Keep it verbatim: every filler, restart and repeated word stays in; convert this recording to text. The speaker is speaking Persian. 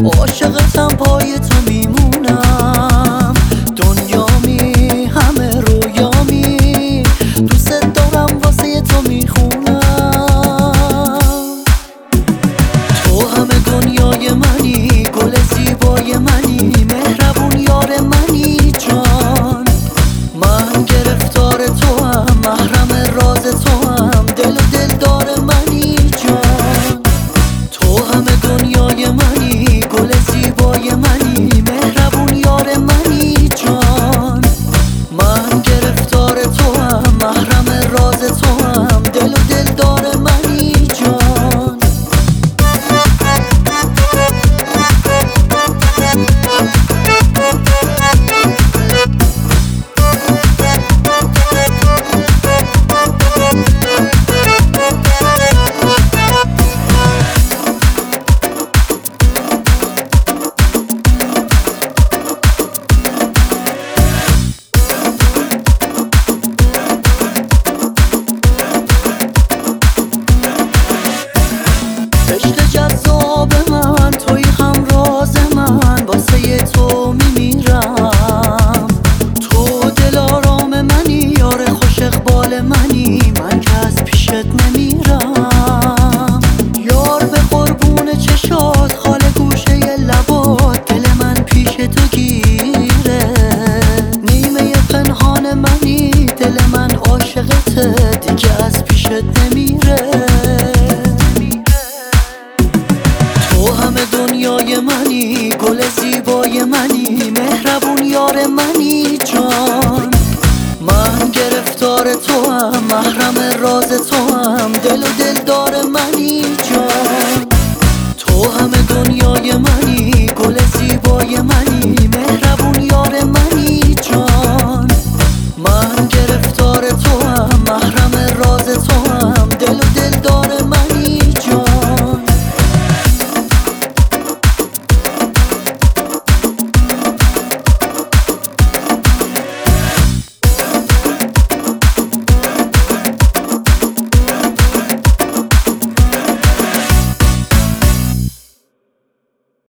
عاشقتم، پای تو میمونم، دنیامی همه رویامی، دوست دارم واسه تو میخونم. تو همه دنیای منی، گل زیبای منی، مهربون یار منی جان. من گرفتار تو هم، محرم راز تو هم، دل و دلدار منی جان. تو همه دنیای منی، گل زیبای منی، مهربون یار منی جان. من گرفتار تو هم، محرم راز تو هم، دل و دلدار منی جان. عشق جذاب من، توی همراز من، واسه تو میمیرم. تو دل آرام منی، یار خوش اقبال منی، من که از پیشت نمیرم. یار به قربون چشات، خال گوشه لبات، دل من پیش تو گیره. نیمه پنهان منی، دل من عاشقته، دیگه از پیشت نمیره. تو همه دنیای منی، گل زیبای منی، مهربون یار منی جان. من گرفتار تو هم، محرم راز تو هم، دل و دلدار منی جان. تو همه